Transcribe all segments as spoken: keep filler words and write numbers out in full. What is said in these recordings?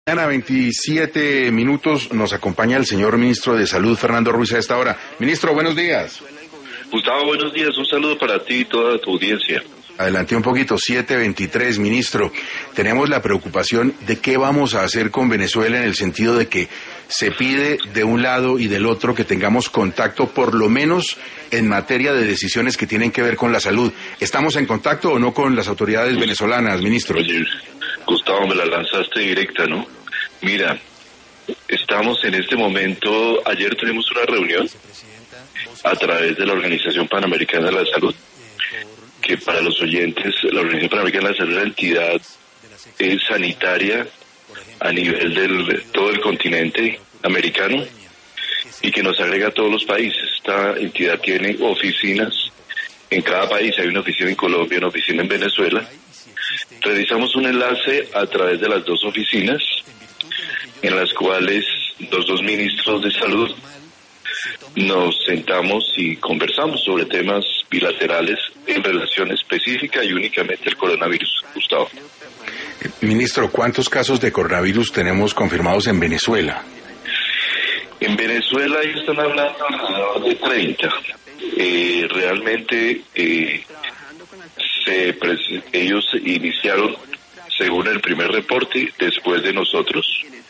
A veintisiete minutos nos acompaña el señor ministro de Salud, Fernando Ruiz, a esta hora. Ministro, buenos días. Gustavo, buenos días. Un saludo para ti y toda tu audiencia. Adelante un poquito, siete veintitrés, ministro. Tenemos la preocupación de qué vamos a hacer con Venezuela en el sentido de que se pide de un lado y del otro que tengamos contacto, por lo menos en materia de decisiones que tienen que ver con la salud. ¿Estamos en contacto o no con las autoridades venezolanas, ministro? Oye, Gustavo, me la lanzaste directa, ¿no? Mira, estamos en este momento, ayer tuvimos una reunión a través de la Organización Panamericana de la Salud, que para los oyentes, la Organización Panamericana de la Salud es la entidad eh, sanitaria a nivel de todo el continente americano y que nos agrega a todos los países. Esta entidad tiene oficinas en cada país, hay una oficina en Colombia, una oficina en Venezuela. Realizamos un enlace a través de las dos oficinas, en las cuales los dos ministros de salud nos sentamos y conversamos sobre temas bilaterales en relación específica y únicamente al coronavirus. Gustavo. Ministro, ¿cuántos casos de coronavirus tenemos confirmados en Venezuela? En Venezuela ellos están hablando alrededor de treinta. Eh, realmente eh, se ellos iniciaron según el primer reporte después de nosotros,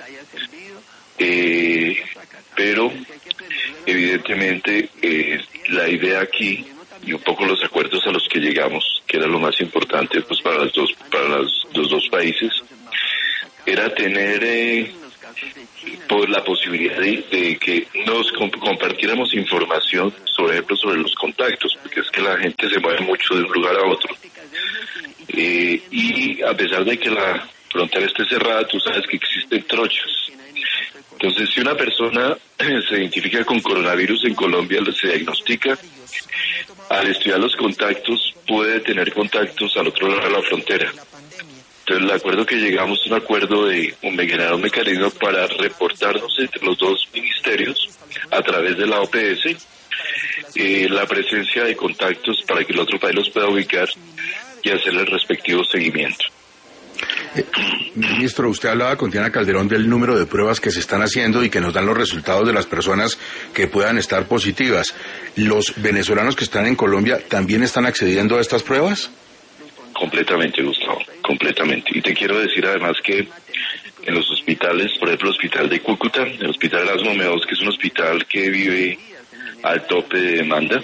eh, pero evidentemente eh, la idea aquí y un poco los acuerdos a los que llegamos, que era lo más importante pues para los dos para los, los dos países, era tener eh, por la posibilidad de, de que nos comp- compartiéramos información, sobre ejemplo, sobre los contactos, porque es que la gente se mueve mucho de un lugar a otro. Eh, y a pesar de que la frontera esté cerrada, tú sabes que existen trochas. Entonces, si una persona se identifica con coronavirus en Colombia, se diagnostica, al estudiar los contactos, puede tener contactos al otro lado de la frontera. Entonces, el acuerdo que llegamos es un acuerdo de un, generar un mecanismo para reportarnos entre los dos ministerios a través de la O P S eh, la presencia de contactos para que el otro país los pueda ubicar y hacer el respectivo seguimiento. Eh, ministro, usted hablaba con Diana Calderón del número de pruebas que se están haciendo y que nos dan los resultados de las personas que puedan estar positivas. ¿Los venezolanos que están en Colombia también están accediendo a estas pruebas? Completamente, Gustavo, completamente. Y te quiero decir además que en los hospitales, por ejemplo, el hospital de Cúcuta, el hospital Erasmo Meos, que es un hospital que vive al tope de demanda,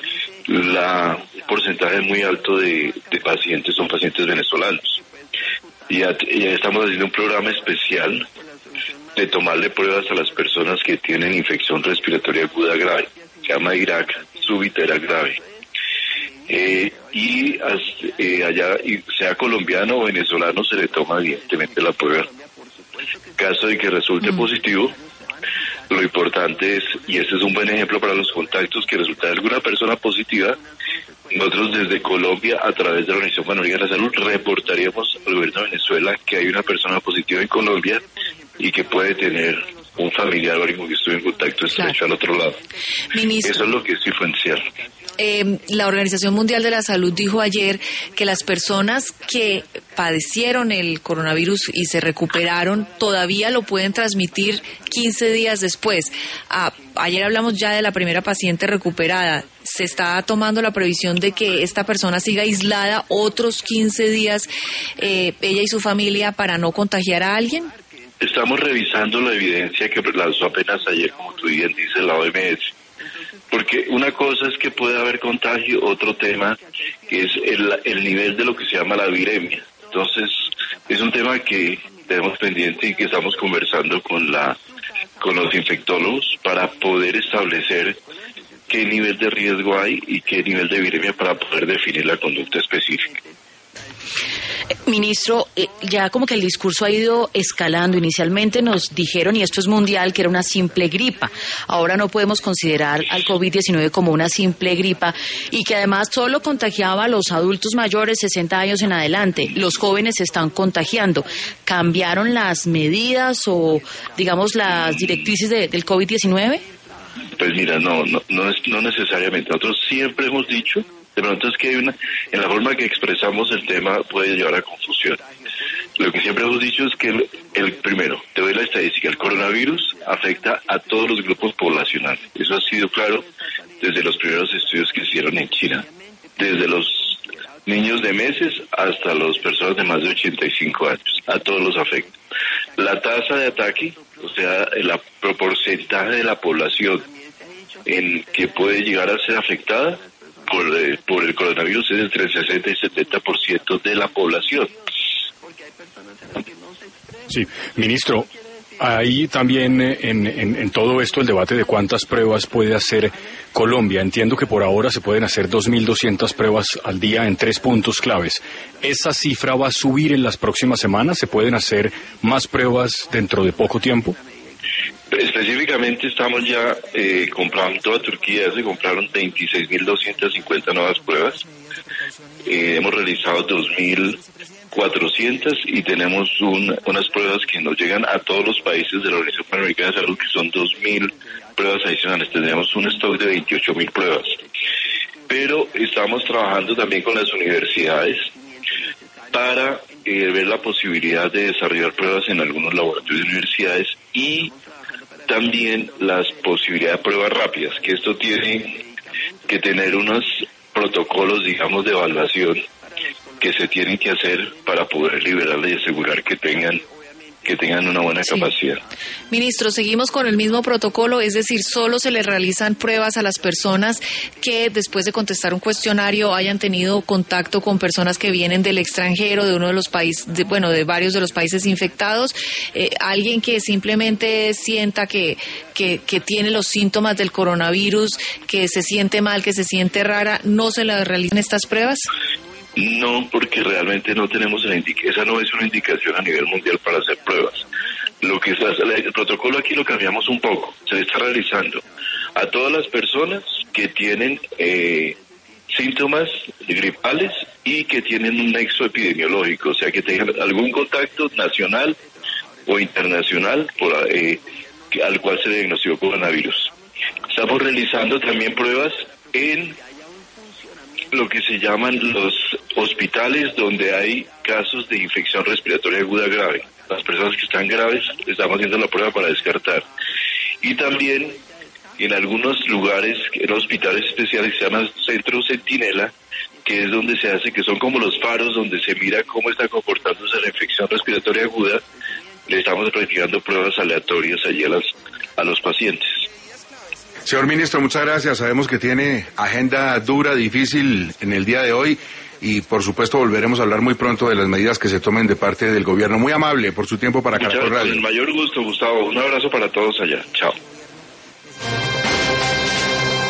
la, un porcentaje muy alto de, de pacientes son pacientes venezolanos. Y ya, ya estamos haciendo un programa especial de tomarle pruebas a las personas que tienen infección respiratoria aguda grave, se llama I R A C, súbita era grave. Eh, y eh, allá, sea colombiano o venezolano, se le toma evidentemente la prueba. En caso de que resulte mm. positivo, lo importante es, y este es un buen ejemplo para los contactos, que resulta de alguna persona positiva, nosotros desde Colombia, a través de la Organización Panamericana de la Salud, reportaríamos al gobierno de Venezuela que hay una persona positiva en Colombia y que puede tener un familiar o alguien que estuvo en contacto estrecho claro. al otro lado. Ministro, eso es lo que es diferenciar. Eh, la Organización Mundial de la Salud dijo ayer que las personas que padecieron el coronavirus y se recuperaron todavía lo pueden transmitir quince días después. Ah, ayer hablamos ya de la primera paciente recuperada. ¿Se está tomando la previsión de que esta persona siga aislada otros quince días, eh, ella y su familia, para no contagiar a alguien? Estamos revisando la evidencia que lanzó apenas ayer, como tú bien dices, la O M S. Porque una cosa es que puede haber contagio, otro tema es el, el nivel de lo que se llama la viremia. Entonces, es un tema que tenemos pendiente y que estamos conversando con la con los infectólogos para poder establecer qué nivel de riesgo hay y qué nivel de viremia para poder definir la conducta específica. Ministro, eh, ya como que el discurso ha ido escalando. Inicialmente nos dijeron, y esto es mundial, que era una simple gripa. Ahora no podemos considerar al COVID diecinueve como una simple gripa y que además solo contagiaba a los adultos mayores, sesenta años en adelante. Los jóvenes se están contagiando. ¿Cambiaron las medidas o, digamos, las directrices de, del COVID diecinueve? Pues mira, no, no, no, es, no necesariamente. Nosotros siempre hemos dicho, de pronto es que hay una, en la forma que expresamos el tema puede llevar a confusión. lo que siempre hemos dicho es que el, el primero, te doy la estadística, el coronavirus afecta a todos los grupos poblacionales. Eso ha sido claro desde los primeros estudios que hicieron en China, desde los niños de meses hasta las personas de más de ochenta y cinco años, a todos los afecta. La tasa de ataque, o sea, el porcentaje de la población en que puede llegar a ser afectada por, eh, por el coronavirus es entre el sesenta y setenta por ciento de la población. Sí, ministro, hay también en, en, en todo esto el debate de cuántas pruebas puede hacer Colombia. Entiendo que por ahora se pueden hacer dos mil doscientas pruebas al día en tres puntos claves. ¿Esa cifra va a subir en las próximas semanas? ¿Se pueden hacer más pruebas dentro de poco tiempo? Específicamente estamos ya eh, comprando, toda Turquía se compraron veintiséis mil doscientas cincuenta nuevas pruebas. Eh, hemos realizado dos mil cuatrocientas y tenemos un, unas pruebas que nos llegan a todos los países de la Organización Panamericana de Salud, que son dos mil pruebas adicionales. Tenemos un stock de veintiocho mil pruebas. Pero estamos trabajando también con las universidades para eh, ver la posibilidad de desarrollar pruebas en algunos laboratorios de universidades y también las posibilidades de pruebas rápidas, que esto tiene que tener unos protocolos, digamos, de evaluación que se tienen que hacer para poder liberarle y asegurar que tengan que tengan una buena sí. capacidad. Ministro, seguimos con el mismo protocolo, es decir, solo se le realizan pruebas a las personas que después de contestar un cuestionario hayan tenido contacto con personas que vienen del extranjero, de uno de los países, de, bueno, de varios de los países infectados, eh, alguien que simplemente sienta que, que, que tiene los síntomas del coronavirus, que se siente mal, que se siente rara, ¿no se le realizan estas pruebas? No, porque realmente no tenemos la indicación, esa no es una indicación a nivel mundial para hacer pruebas. Lo que es el protocolo aquí lo cambiamos un poco, se está realizando a todas las personas que tienen eh, síntomas gripales y que tienen un nexo epidemiológico, o sea que tengan algún contacto nacional o internacional por, eh, al cual se diagnosticó coronavirus. Estamos realizando también pruebas en lo que se llaman los hospitales donde hay casos de infección respiratoria aguda grave. Las personas que están graves, estamos haciendo la prueba para descartar. Y también en algunos lugares, en hospitales especiales que se llaman Centro Centinela, que es donde se hace, que son como los faros donde se mira cómo está comportándose la infección respiratoria aguda, le estamos practicando pruebas aleatorias allí a, las, a los pacientes. Señor ministro, muchas gracias. Sabemos que tiene agenda dura, difícil en el día de hoy y por supuesto volveremos a hablar muy pronto de las medidas que se tomen de parte del gobierno. Muy amable por su tiempo para Caracol Radio. Con el mayor gusto, Gustavo. Un abrazo para todos allá. Chao.